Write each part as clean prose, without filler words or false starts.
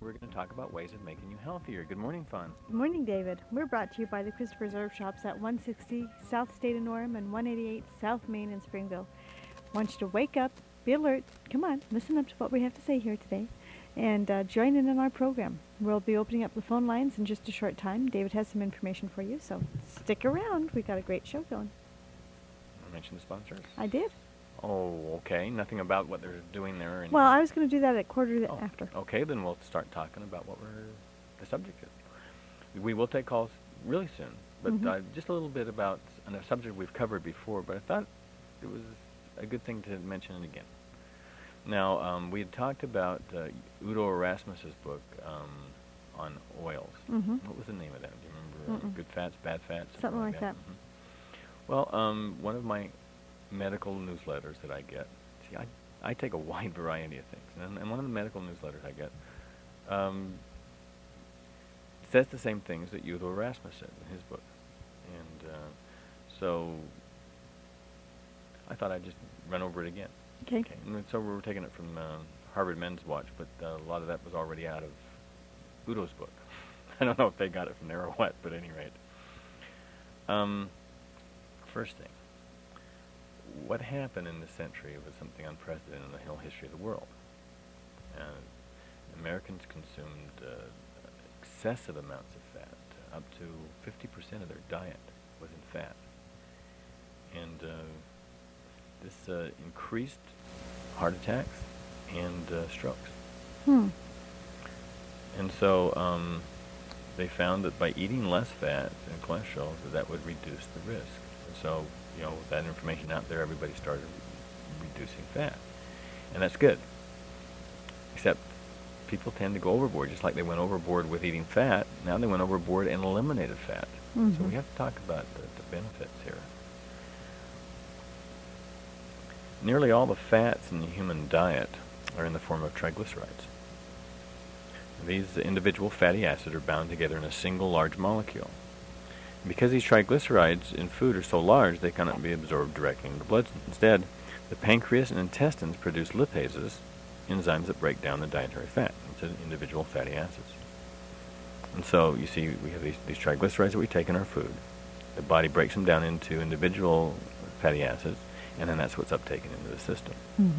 we're going to talk about ways of making you healthier. Good morning, Fawn. Good morning, David. We're brought to you by the Christopher's Herb Shops at 160 South State of Norham and 188 South Main in Springville. Want you to wake up, be alert, come on, listen up to what we have to say here today, and join in our program. We'll be opening up the phone lines in just a short time. David has some information for you, so stick around. We've got a great show going. I mentioned the sponsors. I did. Oh, okay. Nothing about what they're doing there. Well, I was going to do that at quarter after. Okay, then we'll start talking about what the subject is. We will take calls really soon, but just a little bit about a subject we've covered before, but I thought it was a good thing to mention it again. Now, we had talked about Udo Erasmus's book on oils. What was the name of that? Do you remember? Good fats, bad fats? Something like that. Well, one of my medical newsletters that I get, see, I take a wide variety of things, and one of the medical newsletters I get says the same things that Udo Erasmus said in his book. And so I thought I'd just run over it again. Okay. And so we were taking it from Harvard Men's Watch, but a lot of that was already out of Udo's book. I don't know if they got it from there or what, but at any rate. First thing, what happened in this century was something unprecedented in the whole history of the world. Americans consumed excessive amounts of fat. Up to 50% of their diet was in fat. And this increased heart attacks and strokes. And so they found that by eating less fat and cholesterol, that would reduce the risk. And so, with that information out there, everybody started reducing fat. And that's good. Except people tend to go overboard. Just like they went overboard with eating fat, now they went overboard and eliminated fat. So we have to talk about the benefits here. Nearly all the fats in the human diet are in the form of triglycerides. These individual fatty acids are bound together in a single large molecule. Because these triglycerides in food are so large, they cannot be absorbed directly into the blood. Instead, the pancreas and intestines produce lipases, enzymes that break down the dietary fat into individual fatty acids. And so, you see, we have these triglycerides that we take in our food. The body breaks them down into individual fatty acids, and then that's what's uptaken into the system.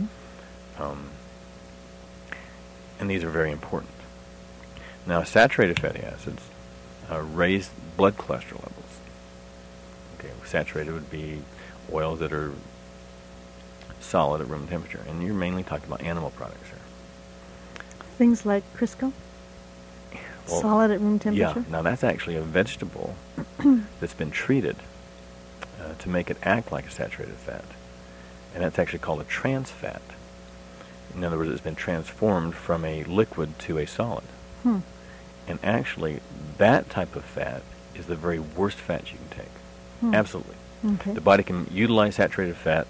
And these are very important. Now, saturated fatty acids raise blood cholesterol levels. Okay, saturated would be oils that are solid at room temperature, and you're mainly talking about animal products here. Things like Crisco? Well, solid at room temperature? Yeah, now that's actually a vegetable that's been treated to make it act like a saturated fat, and that's actually called a trans fat. In other words, it's been transformed from a liquid to a solid. And actually, that type of fat is the very worst fat you can take. Absolutely. Okay. The body can utilize saturated fat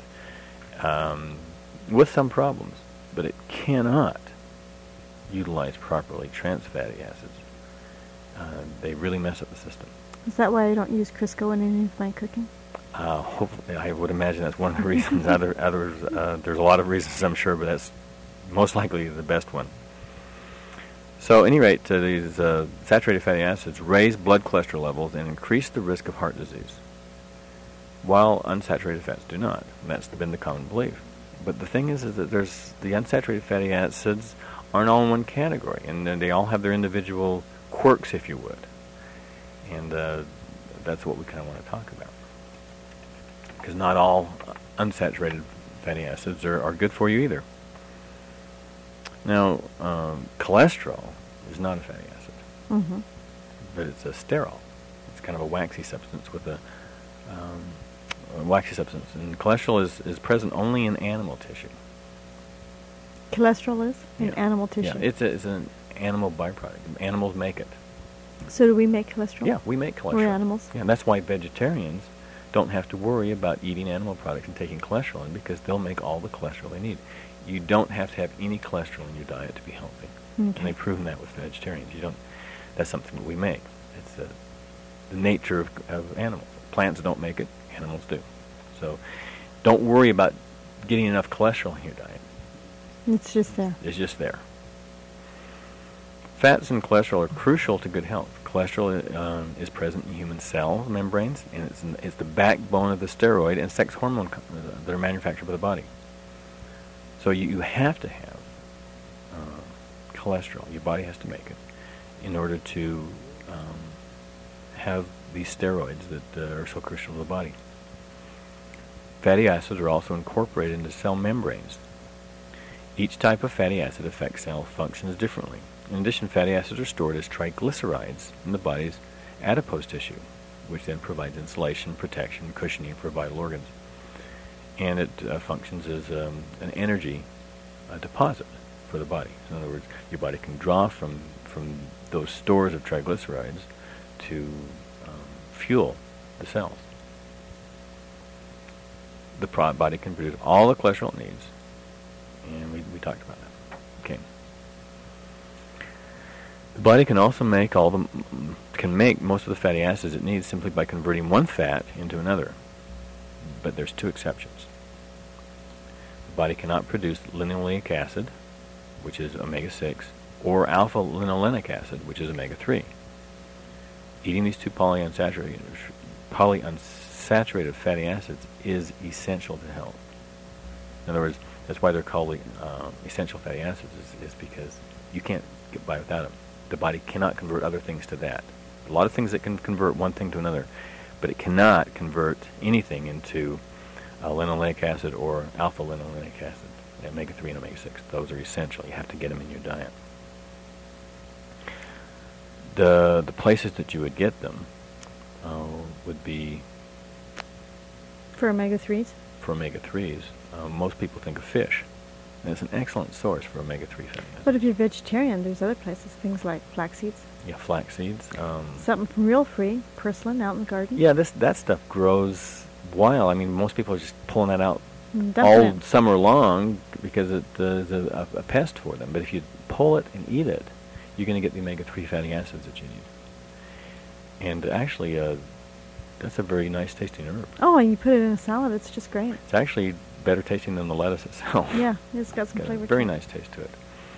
with some problems, but it cannot utilize properly trans fatty acids. They really mess up the system. Is that why I don't use Crisco in any of my cooking? Hopefully, I would imagine that's one of the reasons. There's a lot of reasons, I'm sure, but that's most likely the best one. So, at any rate, these saturated fatty acids raise blood cholesterol levels and increase the risk of heart disease, while unsaturated fats do not. And that's been the common belief. But the thing is that there's the unsaturated fatty acids aren't all in one category, and they all have their individual quirks, if you would. And that's what we kind of want to talk about. Because not all unsaturated fatty acids are good for you either. Now, cholesterol is not a fatty acid, but it's a sterol. It's kind of a waxy substance with a waxy substance, and cholesterol is present only in animal tissue. Cholesterol is in animal tissue? Yeah, it's an animal byproduct. Animals make it. So do we make cholesterol? Yeah, we make cholesterol. We're animals? Yeah, and that's why vegetarians don't have to worry about eating animal products and taking cholesterol in, because they'll make all the cholesterol they need. You don't have to have any cholesterol in your diet to be healthy. And they've proven that with vegetarians. That's something that we make. It's the nature of animals. Plants don't make it, animals do. So don't worry about getting enough cholesterol in your diet. It's just there. It's just there. Fats and cholesterol are crucial to good health. Cholesterol is present in human cell membranes, and it's the backbone of the steroid and sex hormone that are manufactured by the body. So you have to have cholesterol. Your body has to make it in order to have these steroids that are so crucial to the body. Fatty acids are also incorporated into cell membranes. Each type of fatty acid affects cell functions differently. In addition, fatty acids are stored as triglycerides in the body's adipose tissue, which then provides insulation, protection, cushioning for vital organs. And it functions as an energy deposit for the body. In other words, your body can draw from those stores of triglycerides to fuel the cells. The body can produce all the cholesterol it needs, and we talked about that. Okay. The body can also make most of the fatty acids it needs simply by converting one fat into another. But there's two exceptions. The body cannot produce linoleic acid, which is omega-6, or alpha-linolenic acid, which is omega-3. Eating these two polyunsaturated fatty acids is essential to health. In other words, that's why they're called essential fatty acids, is because you can't get by without them. The body cannot convert other things to that. A lot of things that can convert one thing to another, but it cannot convert anything into linoleic acid or alpha-linolenic acid. Omega-3 and omega-6, those are essential. You have to get them in your diet. The places that you would get them would be... For omega-3s? For omega-3s, most people think of fish. And it's an excellent source for omega-3 fatty acids. But if you're vegetarian, there's other places, things like flax seeds. Yeah, flax seeds. Something from Real Free, purslane out in the garden. Yeah, that stuff grows wild. I mean, most people are just pulling that out Dumping all it. summer long because it is a pest for them. But if you pull it and eat it, you're going to get the omega-3 fatty acids that you need. And actually, that's a very nice tasting herb. Oh, and you put it in a salad, it's just great. It's actually better tasting than the lettuce itself. Yeah, it's got some It's got flavor a very to it. nice taste to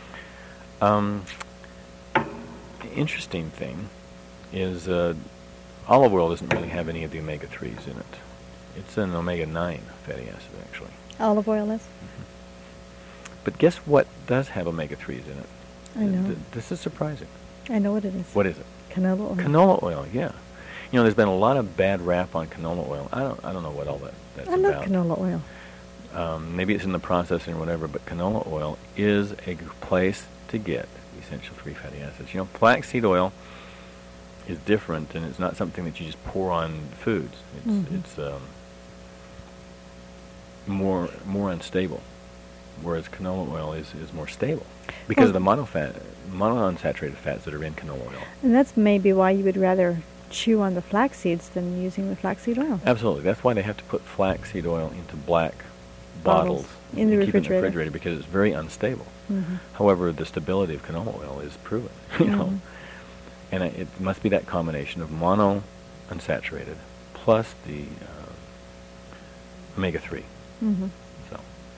it. Interesting thing is olive oil doesn't really have any of the omega-3s in it. It's an omega-9 fatty acid, actually. Olive oil is? But guess what does have omega-3s in it? I know. This is surprising. I know what it is. What is it? Canola oil. Canola oil, yeah. You know, there's been a lot of bad rap on canola oil. I don't know what all that's I about. love canola oil. Maybe it's in the processing or whatever, but canola oil is a place to get essential 3 fatty acids. You know, flaxseed oil is different, and it's not something that you just pour on foods. It's more unstable, whereas canola oil is more stable because of the monounsaturated fats that are in canola oil. And that's maybe why you would rather chew on the flax seeds than using the flaxseed oil. Absolutely. That's why they have to put flaxseed oil into black bottles in the and keep it in the refrigerator. refrigerator because it's very unstable. Mm-hmm. However, the stability of canola oil is proven, you know. And it must be that combination of monounsaturated plus the omega-3. Mm-hmm. So,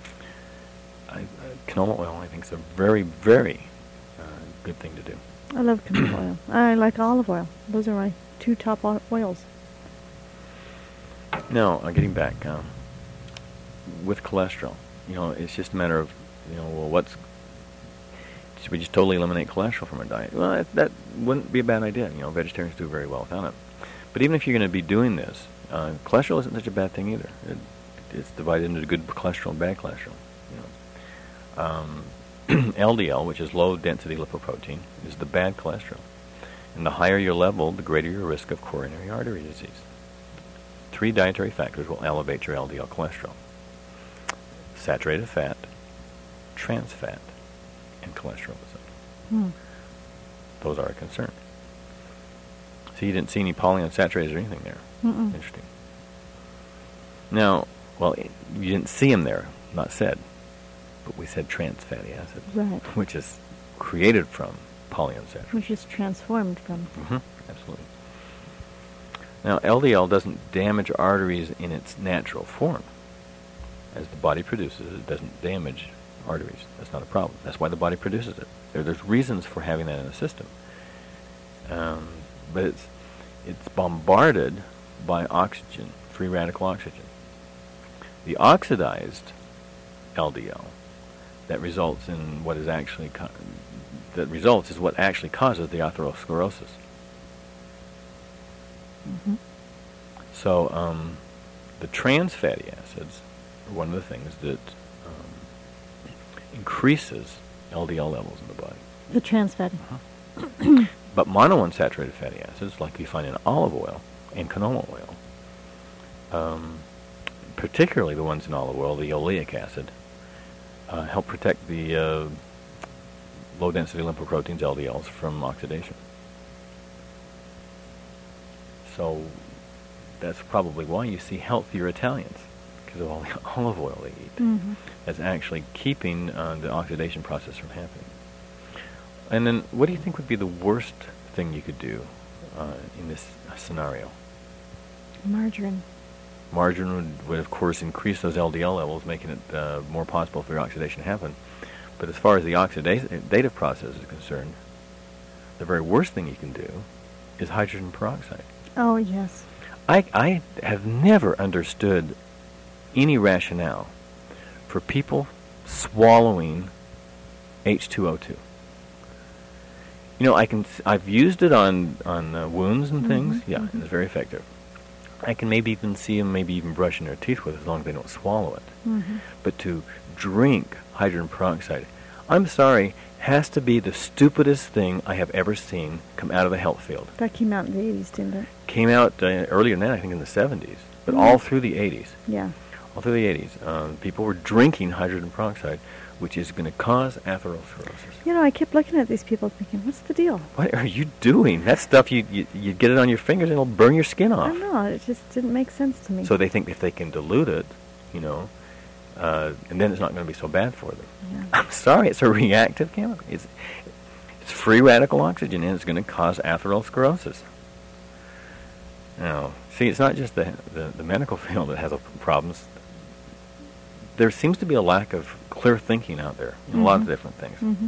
canola oil, I think, is a very, very good thing to do. I love canola oil. I like olive oil. Those are my 2 top oils. Now, getting back, with cholesterol, you know, it's just a matter of, you know, well, should we just totally eliminate cholesterol from our diet? Well, that wouldn't be a bad idea. You know, vegetarians do very well without it. But even if you're going to be doing this, cholesterol isn't such a bad thing either. It's divided into good cholesterol and bad cholesterol. You know, LDL, which is low-density lipoprotein, is the bad cholesterol. And the higher your level, the greater your risk of coronary artery disease. 3 dietary factors will elevate your LDL cholesterol: saturated fat, trans fat, and cholesterol. Those are a concern. So you didn't see any polyunsaturated or anything there. Mm-mm. Interesting. Now, well, you didn't see them there, not said, but we said trans fatty acids, Right. which is created from polyunsaturated. Which is transformed from. Absolutely. Now, LDL doesn't damage arteries in its natural form. As the body produces it, it doesn't damage arteries. That's not a problem. That's why the body produces it. There's reasons for having that in the system. But it's bombarded by oxygen, free radical oxygen. The oxidized LDL that results in what is actually is what actually causes the atherosclerosis. Mm-hmm. So the trans fatty acids are one of the things that increases LDL levels in the body. The trans fatty. Uh-huh. But monounsaturated fatty acids, like you find in olive oil and canola oil, particularly the ones in olive oil, the oleic acid, help protect the low-density lipoproteins, LDLs, from oxidation. So that's probably why you see healthier Italians, because of all the olive oil they eat. Mm-hmm. That's actually keeping the oxidation process from happening. And then, what do you think would be the worst thing you could do in this scenario? Margarine. Margarine would, of course, increase those LDL levels, making it more possible for your oxidation to happen. But as far as the oxidative process is concerned, the very worst thing you can do is hydrogen peroxide. Oh, yes. I have never understood any rationale for people swallowing H2O2. You know, I've used it on wounds and things. Mm-hmm, Yeah, mm-hmm. it's very effective. I can maybe even see them even brushing their teeth with it as long as they don't swallow it. Mm-hmm. But to drink hydrogen peroxide, I'm sorry, has to be the stupidest thing I have ever seen come out of the health field. That came out in the 80s, didn't it? Came out earlier than that, I think in the 70s, but Mm. all through the 80s. Yeah. All through the 80s, people were drinking hydrogen peroxide, which is going to cause atherosclerosis. You know, I kept looking at these people thinking, what's the deal? What are you doing? That stuff, you get it on your fingers and it'll burn your skin I off. don't know. It just didn't make sense to me. So they think if they can dilute it, you know, and then it's not going to be so bad for them. Yeah. I'm sorry, it's a reactive chemical. It's free radical oxygen, and it's going to cause atherosclerosis. Now, see, it's not just the medical field that has problems. There seems to be a lack of clear thinking out there in a lot of different things. Mm-hmm.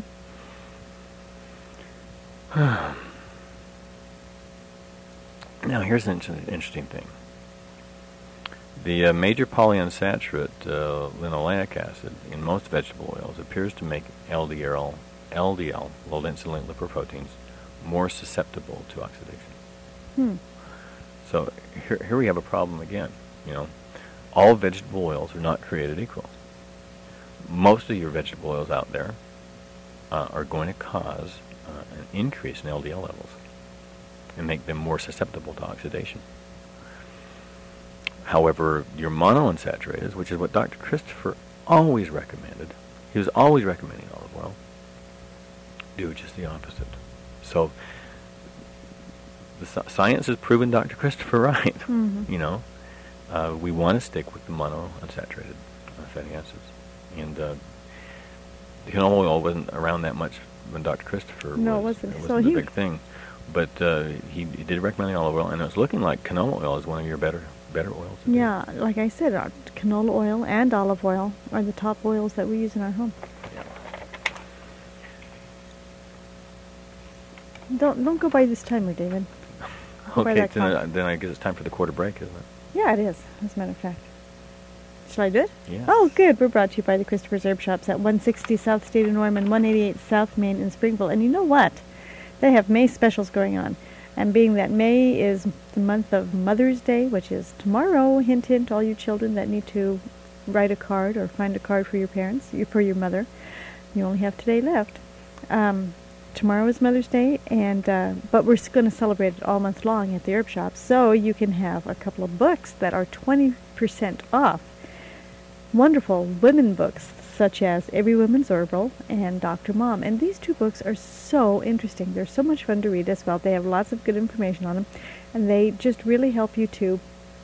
Now, here's an interesting thing. The major polyunsaturated linoleic acid in most vegetable oils appears to make LDL, low-density lipoproteins, more susceptible to oxidation. So here we have a problem again. You know, all vegetable oils are not created equal. Most of your vegetable oils out there are going to cause an increase in LDL levels and make them more susceptible to oxidation. However, your monounsaturated, which is what Dr. Christopher always recommended, he was always recommending olive oil, do just the opposite. So the science has proven Dr. Christopher right. Mm-hmm. You know, we want to stick with the monounsaturated fatty acids. And the canola oil wasn't around that much when Dr. Christopher No, was. it wasn't. It So wasn't a big thing. But he did recommend the olive oil, and it's looking like canola oil is one of your better oils. to do. Yeah, like I said, canola oil and olive oil are the top oils that we use in our home. Yeah. Don't go by this timer, David. Go by Okay, that clock. then I guess it's time for the quarter break, isn't it? Yeah, it is, as a matter of fact. Shall I do it? Yeah. Oh, good. We're brought to you by the Christopher's Herb Shops at 160 South State of Norman, 188 South Main in Springville. And you know what? They have May specials going on. And being that May is the month of Mother's Day, which is tomorrow, hint, hint, all you children that need to write a card or find a card for your parents, for your mother. You only have today left. Tomorrow is Mother's Day, and but we're going to celebrate it all month long at the herb shop. So you can have a couple of books that are 20% off. Wonderful women books, such as Every Woman's Herbal and Dr. Mom. And these two books are so interesting. They're so much fun to read as well. They have lots of good information on them, and they just really help you to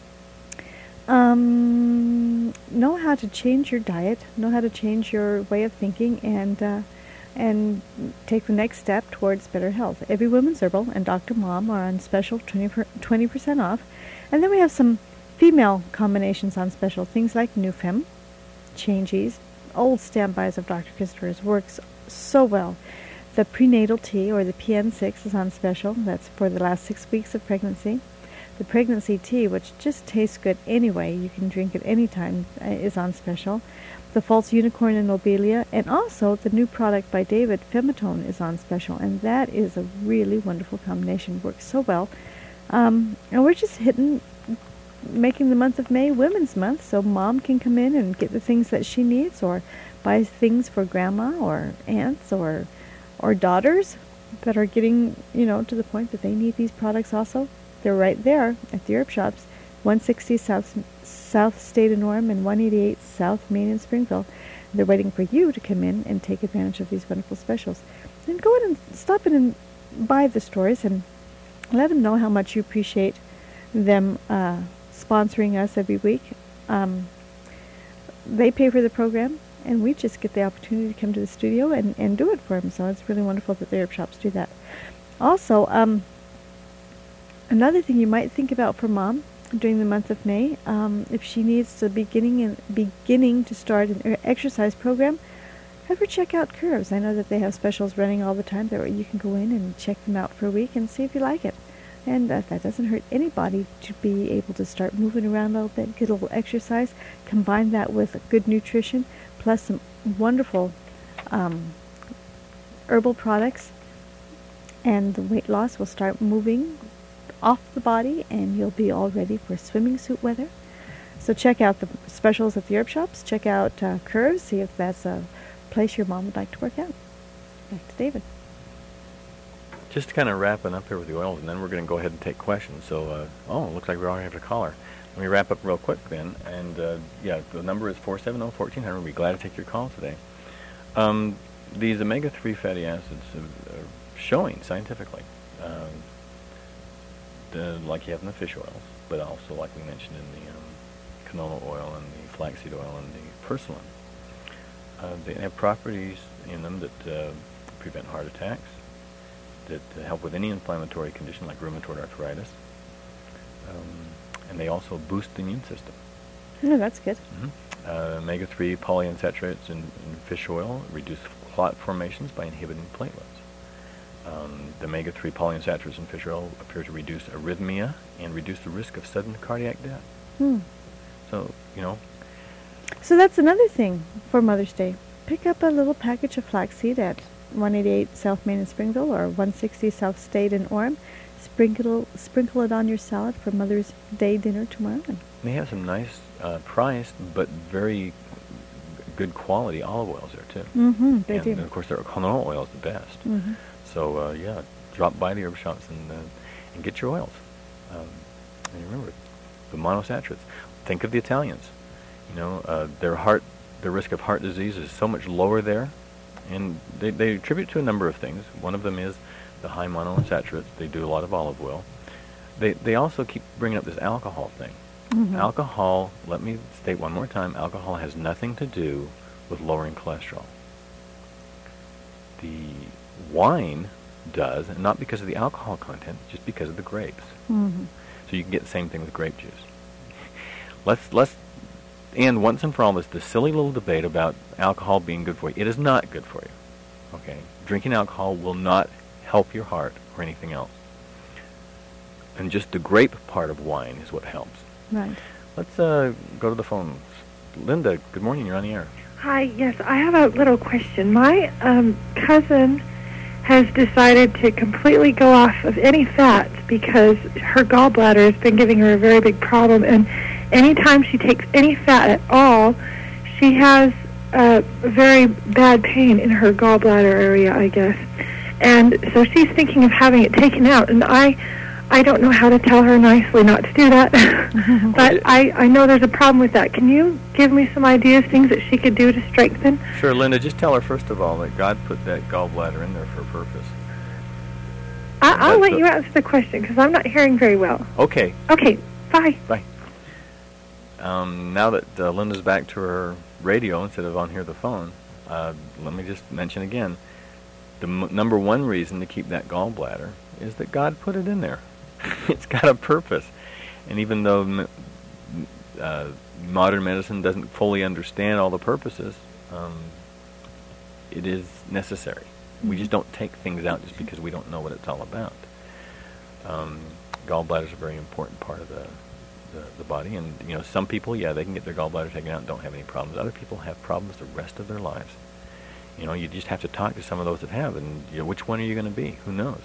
know how to change your diet, know how to change your way of thinking, and take the next step towards better health. Every Woman's Herbal and Dr. Mom are on special 20% off. And then we have some female combinations on special, things like Nufem, Change Ease, old standbys of Dr. Christopher's, works so well. The prenatal tea, or the PN6, is on special. That's for the last 6 weeks of pregnancy. The pregnancy tea, which just tastes good anyway, you can drink it any time, is on special. The false unicorn and lobelia, and also the new product by David, Femitone, is on special, and that is a really wonderful combination. Works so well. And we're just making the month of May Women's Month, so Mom can come in and get the things that she needs, or buy things for Grandma or aunts or daughters that are getting, to the point that they need these products also. They're right there at the herb shops, 160 South State and Orem and 188 South Main in Springville. They're waiting for you to come in and take advantage of these wonderful specials. And go in and stop in and buy the stores and let them know how much you appreciate them sponsoring us every week. They pay for the program, and we just get the opportunity to come to the studio and do it for them. So it's really wonderful that the herb shops do that. Also, another thing you might think about for Mom during the month of May, if she needs to beginning to start an exercise program, have her check out Curves. I know that they have specials running all the time that you can go in and check them out for a week and see if you like it. And that doesn't hurt anybody to be able to start moving around a little bit, get a little exercise, combine that with good nutrition, plus some wonderful herbal products, and the weight loss will start moving off the body, and you'll be all ready for swimming suit weather. So check out the specials at the herb shops. Check out Curves. See if that's a place your mom would like to work out. Back to David. Just kind of wrapping up here with the oils, and then we're going to go ahead and take questions. So, it looks like we already have a caller. Let me wrap up real quick then. And, the number is 470-1400. We'll be glad to take your call today. These omega-3 fatty acids are showing scientifically, like you have in the fish oils, but also like we mentioned in the canola oil and the flaxseed oil and the purslane. They have properties in them that prevent heart attacks, that help with any inflammatory condition like rheumatoid arthritis, and they also boost the immune system. No, that's good. Omega-3 polyunsaturates in fish oil reduce clot formations by inhibiting platelets. The omega-3 polyunsaturates in fish oil appear to reduce arrhythmia and reduce the risk of sudden cardiac death. So, So that's another thing for Mother's Day. Pick up a little package of flaxseed at 188 South Main in Springville or 160 South State in Orem. Sprinkle it on your salad for Mother's Day dinner tomorrow. They have some nice priced but very good quality olive oils there too. They do. And of course, their canola oil is the best. So drop by the herb shops and get your oils. And remember, the monosaturates. Think of the Italians. Their risk of heart disease is so much lower there, and they attribute to a number of things. One of them is the high monounsaturates. They do a lot of olive oil. They also keep bringing up this alcohol thing. Alcohol, let me state one more time, alcohol has nothing to do with lowering cholesterol. The wine does, and not because of the alcohol content, just because of the grapes. So you can get the same thing with grape juice. Let's end once and for all this silly little debate about alcohol being good for you. It is not good for you. Okay? Drinking alcohol will not help your heart or anything else. And just the grape part of wine is what helps. Right. Let's go to the phone. Linda, good morning. You're on the air. Hi. Yes, I have a little question. My cousin has decided to completely go off of any fats because her gallbladder has been giving her a very big problem, and anytime she takes any fat at all, she has very bad pain in her gallbladder area, I guess. And so she's thinking of having it taken out, and I don't know how to tell her nicely not to do that, but I know there's a problem with that. Can you give me some ideas, things that she could do to strengthen? Sure, Linda. Just tell her, first of all, that God put that gallbladder in there for a purpose. I'll let you answer the question, because I'm not hearing very well. Okay. Okay, bye. Bye. Now that Linda's back to her radio instead of on here the phone, let me just mention again, the number one reason to keep that gallbladder is that God put it in there. It's got a purpose. And even though modern medicine doesn't fully understand all the purposes, it is necessary. We just don't take things out just because we don't know what it's all about. Gallbladder is a very important part of the body, and some people, they can get their gallbladder taken out and don't have any problems. Other people have problems the rest of their lives. You just have to talk to some of those that have, and which one are you going to be? Who knows?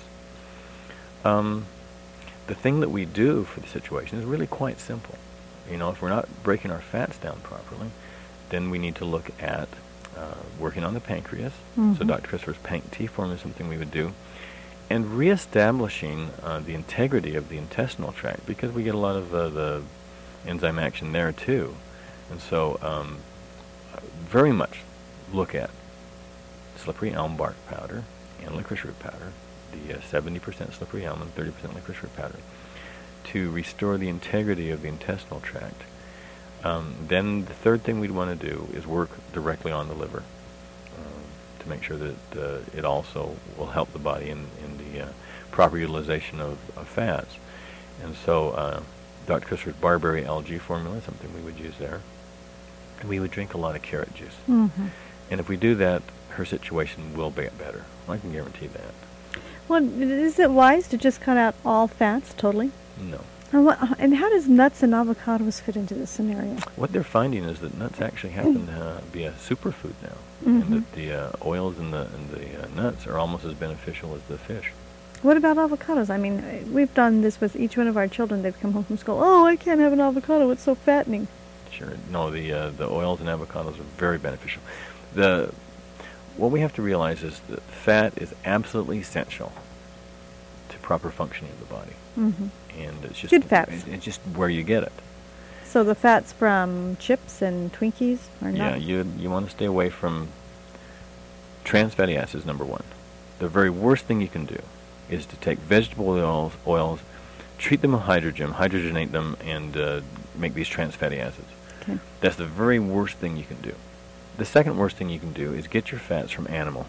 The thing that we do for the situation is really quite simple. If we're not breaking our fats down properly, then we need to look at working on the pancreas. So Dr. Christopher's Panc T formula is something we would do. And reestablishing the integrity of the intestinal tract, because we get a lot of the enzyme action there too. And so very much look at slippery elm bark powder and licorice root powder, the 70% slippery elm and 30% licorice root powder, to restore the integrity of the intestinal tract. Then the third thing we'd want to do is work directly on the liver to make sure that it also will help the body in the proper utilization of fats. And so Dr. Christopher's barberry algae formula is something we would use there. And we would drink a lot of carrot juice. And if we do that, her situation will get better. I can guarantee that. Well, is it wise to just cut out all fats totally? No. And how does nuts and avocados fit into this scenario? What they're finding is that nuts actually happen to be a superfood now, and that the oils in the nuts are almost as beneficial as the fish. What about avocados? I mean, we've done this with each one of our children. They've come home from school. Oh, I can't have an avocado. It's so fattening. Sure. No, the oils in avocados are very beneficial. What we have to realize is that fat is absolutely essential to proper functioning of the body. And it's just good fats. It's just where you get it. So the fats from chips and Twinkies are not? Yeah, you want to stay away from trans fatty acids, number one. The very worst thing you can do is to take vegetable oils, treat them with hydrogenate them, and make these trans fatty acids. Okay. That's the very worst thing you can do. The second worst thing you can do is get your fats from animal.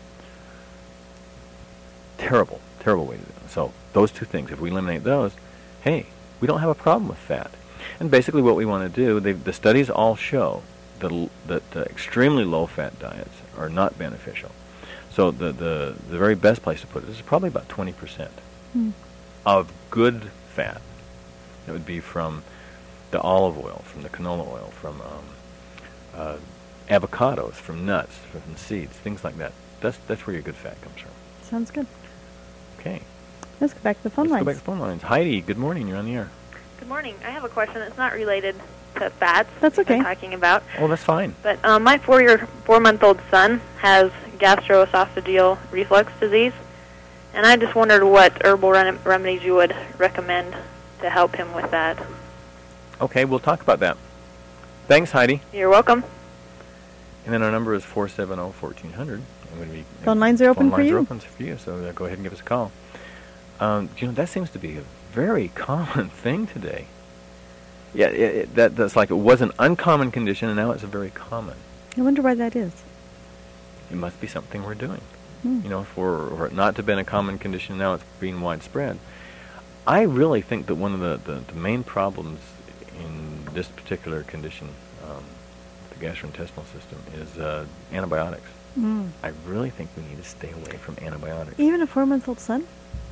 Terrible way to do it. So those two things, if we eliminate those, hey, we don't have a problem with fat. And basically what we want to do, the studies all show that extremely low-fat diets are not beneficial. So the very best place to put it is probably about 20% of good fat. It would be from the olive oil, from the canola oil, from avocados, from nuts, from seeds, things like that. That's where your good fat comes from. Sounds good. Okay. Let's go back to the phone Let's lines. go back to the phone lines. Heidi, good morning. You're on the air. Good morning. I have a question. It's not related to fats. That's okay. We're talking about. Oh, that's fine. But my 4-month-old son has gastroesophageal reflux disease, and I just wondered what herbal remedies you would recommend to help him with that. Okay, we'll talk about that. Thanks, Heidi. You're welcome. And then our number is 470-1400. Phone lines are open for you. Phone lines are open for you, so go ahead and give us a call. That seems to be a very common thing today. Yeah, that's like it was an uncommon condition, and now it's a very common. I wonder why that is. It must be something we're doing. For it not to have been a common condition, now it's being widespread. I really think that one of the main problems in this particular condition, the gastrointestinal system, is antibiotics. I really think we need to stay away from antibiotics. Even a 4-month-old son?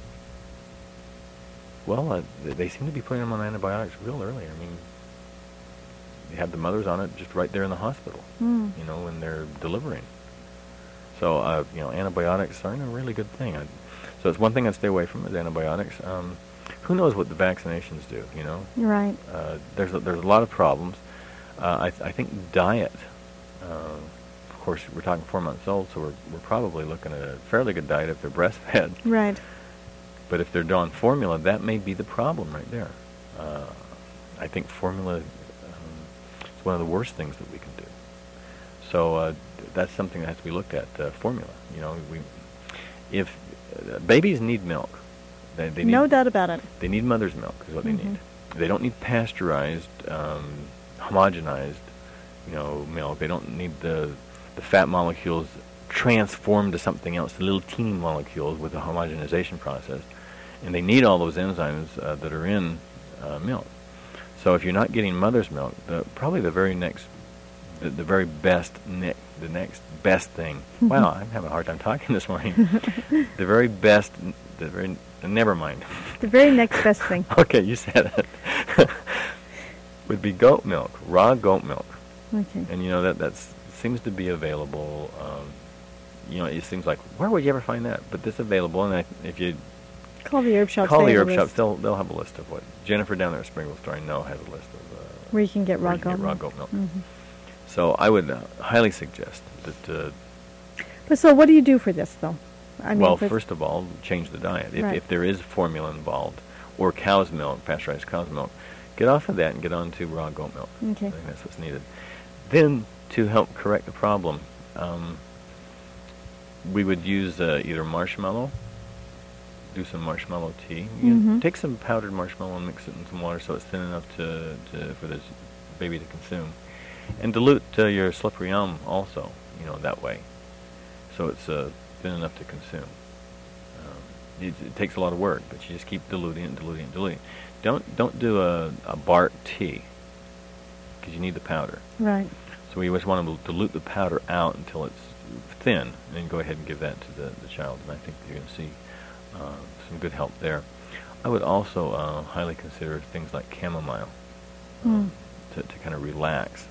Well, they seem to be putting them on antibiotics real early. I mean, they have the mothers on it just right there in the hospital, when they're delivering. So, antibiotics aren't a really good thing. So it's one thing I'd stay away from is antibiotics. Who knows what the vaccinations do, You're right. There's a lot of problems. I think diet, of course, we're talking 4 months old, so we're probably looking at a fairly good diet if they're breastfed. Right. But if they're on formula, that may be the problem right there. I think formula is one of the worst things that we can do. So that's something that has to be looked at, formula. If babies need milk. They need, no doubt about it. They need mother's milk is what they need. They don't need pasteurized, homogenized, milk. They don't need the fat molecules transformed to something else, the little teeny molecules with the homogenization process. And they need all those enzymes that are in milk. So if you're not getting mother's milk, probably the very best the next best thing. Wow, I'm having a hard time talking this morning. The very best, never mind. The very next best thing. Okay, you said it. Would be goat milk, raw goat milk. Okay. And that seems to be available. It seems like, where would you ever find that? But it's available, and if you call the herb shops, they'll have a list of what Jennifer down there at Springville Store I know has a list of where you can get raw goat milk. Mm-hmm. So I would highly suggest that. But so, what do you do for this, though? First of all, change the diet. If there is formula involved, or cow's milk, pasteurized cow's milk, get off of that and get on to raw goat milk. Okay. I think that's what's needed. Then, to help correct the problem, we would use either marshmallow, do some marshmallow tea. You can take some powdered marshmallow and mix it in some water so it's thin enough for this baby to consume. And dilute your slippery elm also, that way. So it's thin enough to consume. It takes a lot of work, but you just keep diluting and diluting and diluting. Don't do a Bart tea, because you need the powder. Right. So we always want to dilute the powder out until it's thin, and then go ahead and give that to the child. And I think you're going to see some good help there. I would also highly consider things like chamomile to kind of relax.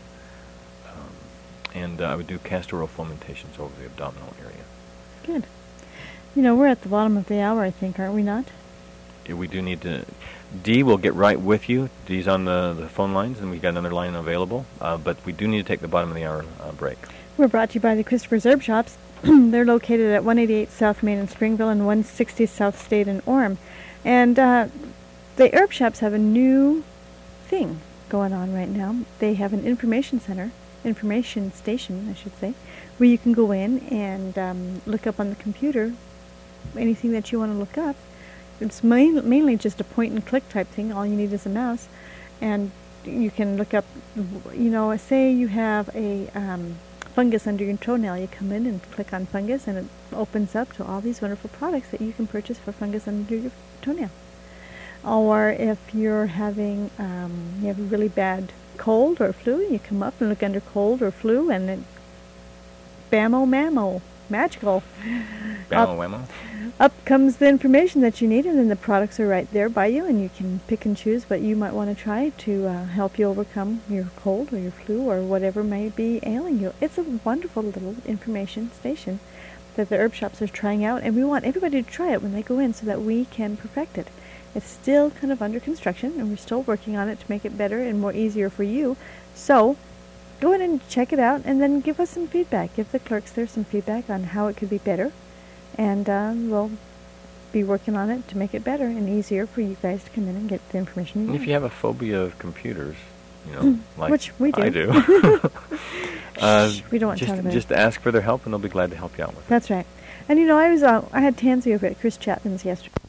And I would do castor oil fomentations over the abdominal area. Good. We're at the bottom of the hour, I think, aren't we not? Yeah, we do need to. Dee will get right with you. Dee's on the phone lines, and we've got another line available. But we do need to take the bottom of the hour break. We're brought to you by the Christopher's Herb Shops. They're located at 188 South Main in Springville and 160 South State in Orem. And the herb shops have a new thing going on right now. They have an information station, I should say, where you can go in and look up on the computer anything that you want to look up. It's mainly just a point-and-click type thing. All you need is a mouse. And you can look up, say you have a fungus under your toenail. You come in and click on fungus, and it opens up to all these wonderful products that you can purchase for fungus under your toenail. Or if you're having, you have a really bad cold or flu, you come up and look under cold or flu, and it, bammo mammo, magical. Bammo wammo. Up comes the information that you need, and then the products are right there by you, and you can pick and choose what you might want to try to help you overcome your cold or your flu or whatever may be ailing you. It's a wonderful little information station that the herb shops are trying out, and we want everybody to try it when they go in so that we can perfect it. It's still kind of under construction, and we're still working on it to make it better and more easier for you. So go in and check it out, and then give us some feedback. Give the clerks there some feedback on how it could be better, and we'll be working on it to make it better and easier for you guys to come in and get the information you And want. if you have a phobia of computers, like which we do. I do, we don't want to talk about it. Just ask for their help, and they'll be glad to help you out with it. That's right. And I had Tansy over at Chris Chapman's yesterday.